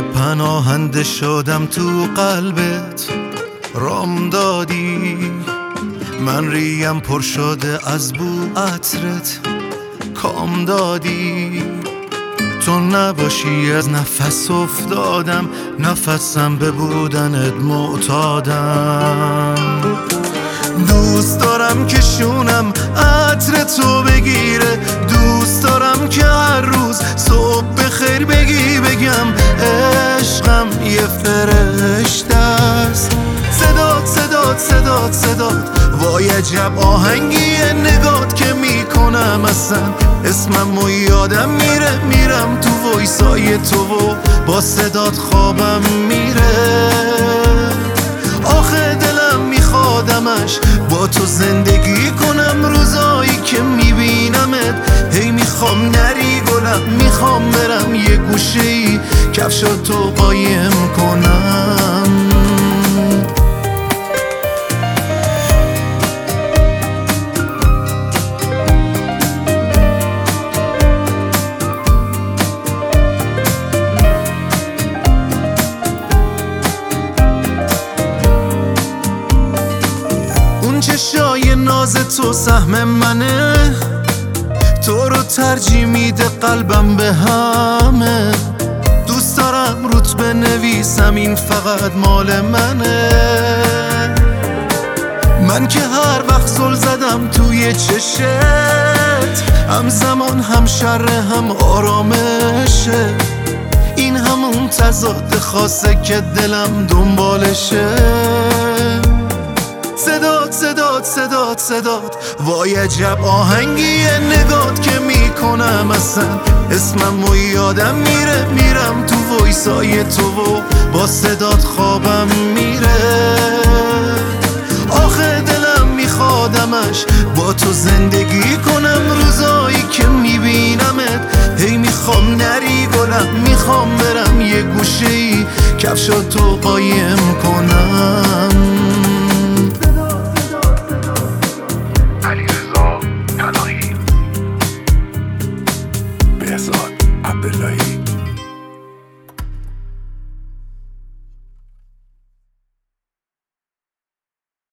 پناهنده شدم تو قلبت، رام دادی. من ریم پر شده از بو عطرت، کام دادی. تو نباشی از نفس افتادم، نفسم به بودنت معتادم. دوست دارم که شونم عطر تو بگیره، دوست دارم که هر روز صبح بخیر بگی، بگم عشقم یه فرشته است. صدات صدات صدات صدات، وای عجب آهنگیه نگات که میکنم اصلا اسمم و یادم میره. میرم تو وایسای تو و با صدات خوابم میره. آخه دلم میخوادمش با تو زندگی کنم، روزایی که میبینمت هی میخوام نری گلم. میخوام برم یه گوشه‌ای کفشاتو قایم کنم. چشای ناز تو سهم منه، تو رو ترجیح میده قلبم به همه. دوست دارم روت بنویسم این فقط مال منه. من که هر وقت زل زدم توی چشت، همزمان هم شر هم آرامشه. این همون تضاد خاصه که دلم دنبالشه. صدات صدات صدات صدات، وای عجب آهنگیه نگات که میکنم اصلا اسمم و یادم میره. میرم تو وایسای تو و با صدات خوابم میره. آخه دلم میخوادمش با تو زندگی کنم، روزایی که میبینمت هی میخوام نری گلم. میخوام برم یه گوشه‌ای کفشاتو قایم کنم. عبداللهی